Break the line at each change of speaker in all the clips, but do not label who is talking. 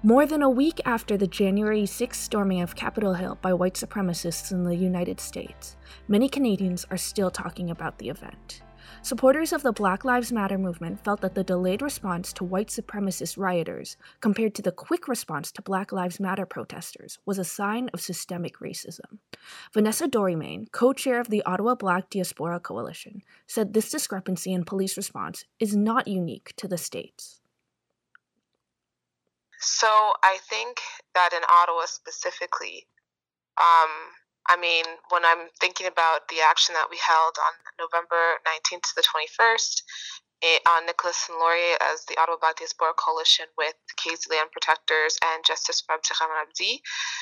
More than a week after the January 6th storming of Capitol Hill by white supremacists in the United States, many Canadians are still talking about the event. Supporters of the Black Lives Matter movement felt that the delayed response to white supremacist rioters, compared to the quick response to Black Lives Matter protesters, was a sign of systemic racism. Vanessa Dorimane, co-chair of the Ottawa Black Diaspora Coalition, said this discrepancy in police response is not unique to the States.
So I think that in Ottawa specifically, when I'm thinking about the action that we held on November 19th to the 21st on Nicholas and Laurier as the Ottawa Black Diaspora Coalition with Casey Land Protectors and Justice for Abdirahman Abdi,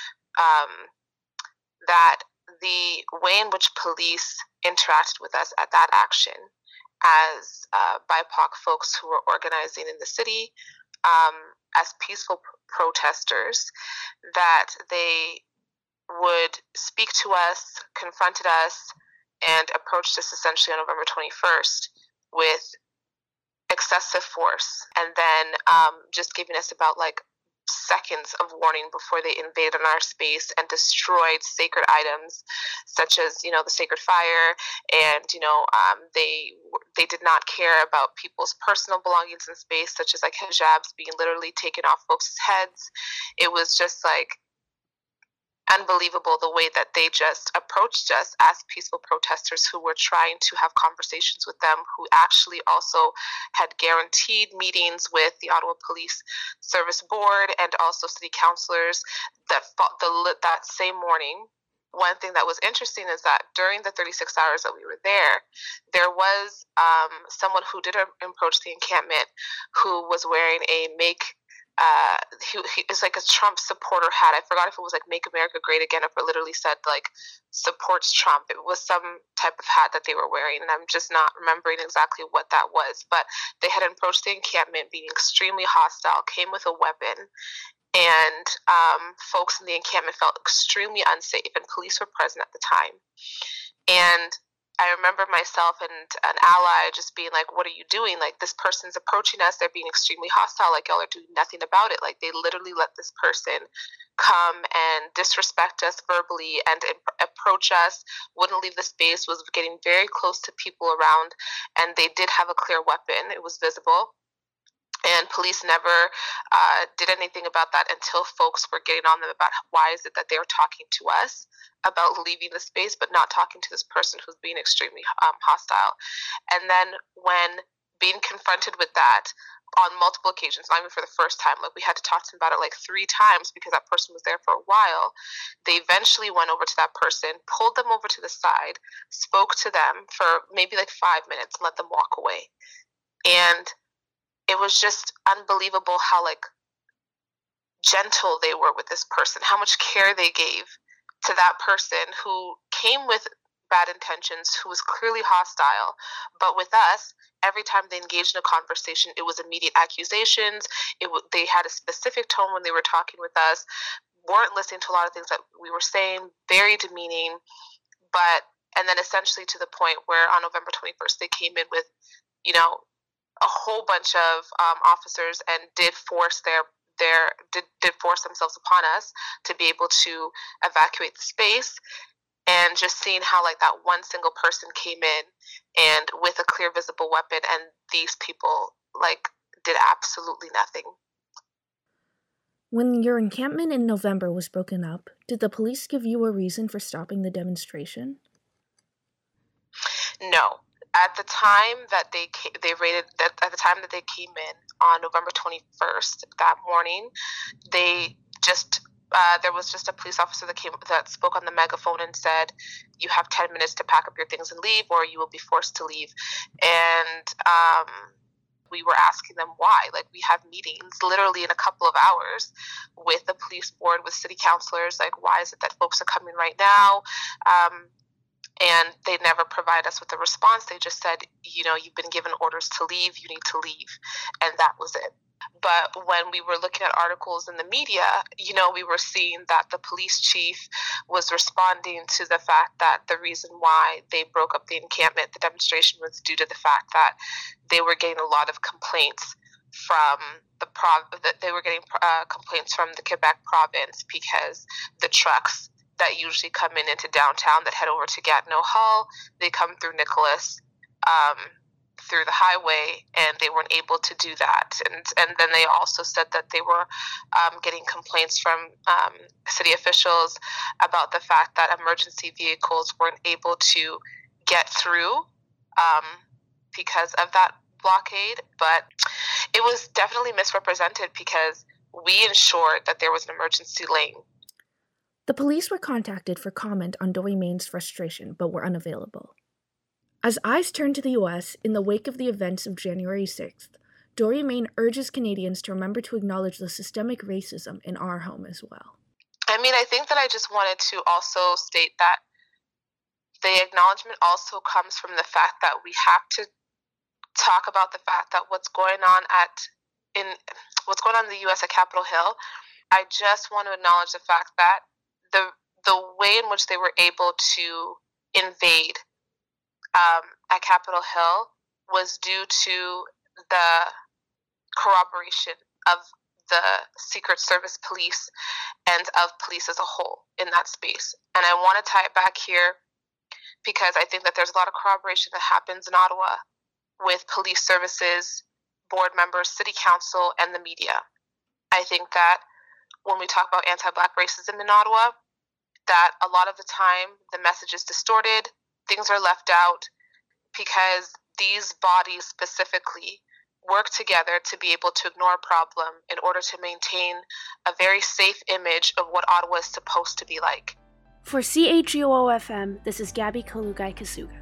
that the way in which police interacted with us at that action as BIPOC folks who were organizing in the city, as peaceful protesters, that they would speak to us, confronted us, and approached us essentially on November 21st with excessive force, and then just giving us about seconds of warning before they invaded on our space and destroyed sacred items such as the sacred fire, and they did not care about people's personal belongings in space, such as hijabs being literally taken off folks' heads. It was just unbelievable the way that they just approached us as peaceful protesters who were trying to have conversations with them, who actually also had guaranteed meetings with the Ottawa Police Service Board and also city councillors that same morning. One thing that was interesting is that during the 36 hours that we were there was someone who did approach the encampment who was wearing a he is like a Trump supporter hat. I forgot if it was Make America Great Again, if it literally said supports Trump. It was some type of hat that they were wearing, and I'm just not remembering exactly what that was. But they had approached the encampment being extremely hostile, came with a weapon, and folks in the encampment felt extremely unsafe, and police were present at the time. And I remember myself and an ally just being what are you doing? This person's approaching us. They're being extremely hostile. Y'all are doing nothing about it. They literally let this person come and disrespect us verbally and approach us, wouldn't leave the space, was getting very close to people around, and they did have a clear weapon. It was visible. And police never did anything about that until folks were getting on them about why is it that they were talking to us about leaving the space, but not talking to this person who's being extremely hostile. And then when being confronted with that on multiple occasions, not even for the first time, we had to talk to them about it 3 times because that person was there for a while, they eventually went over to that person, pulled them over to the side, spoke to them for maybe 5 minutes and let them walk away. And it was just unbelievable how gentle they were with this person, how much care they gave to that person who came with bad intentions, who was clearly hostile. But with us, every time they engaged in a conversation, it was immediate accusations. They had a specific tone when they were talking with us, weren't listening to a lot of things that we were saying, very demeaning. And then essentially to the point where on November 21st, they came in with, a whole bunch of officers and did force did force themselves upon us to be able to evacuate the space. And just seeing how that one single person came in and with a clear visible weapon, and these people did absolutely nothing.
When your encampment in November was broken up, did the police give you a reason for stopping the demonstration?
No. At the time that they came in on November 21st, that morning, they just there was just a police officer that spoke on the megaphone and said, "You have 10 minutes to pack up your things and leave, or you will be forced to leave." And we were asking them why. We have meetings literally in a couple of hours with the police board, with city councilors. Why is it that folks are coming right now? And they never provide us with a response. They just said, you've been given orders to leave, you need to leave. And that was it. But when we were looking at articles in the media, we were seeing that the police chief was responding to the fact that the reason why they broke up the encampment, the demonstration, was due to the fact that they were getting a lot of complaints from the complaints from the Quebec province because the trucks that usually come into downtown that head over to Gatineau Hall, they come through Nicholas through the highway, and they weren't able to do that. And then they also said that they were getting complaints from city officials about the fact that emergency vehicles weren't able to get through because of that blockade. But it was definitely misrepresented because we ensured that there was an emergency lane.
The police were contacted for comment on Dory Main's frustration, but were unavailable. As eyes turn to the U.S. in the wake of the events of January 6th, Dory Main urges Canadians to remember to acknowledge the systemic racism in our home as well.
I think that I just wanted to also state that the acknowledgement also comes from the fact that we have to talk about the fact that what's going on in the U.S. at Capitol Hill. I just want to acknowledge the fact that the way in which they were able to invade at Capitol Hill was due to the corroboration of the Secret Service police and of police as a whole in that space. And I want to tie it back here because I think that there's a lot of corroboration that happens in Ottawa with police services, board members, city council, and the media. I think that when we talk about anti-Black racism in Ottawa, that a lot of the time the message is distorted, things are left out, because these bodies specifically work together to be able to ignore a problem in order to maintain a very safe image of what Ottawa is supposed to be like.
For CHUO-FM, this is Gabby Kalugai Kasuga.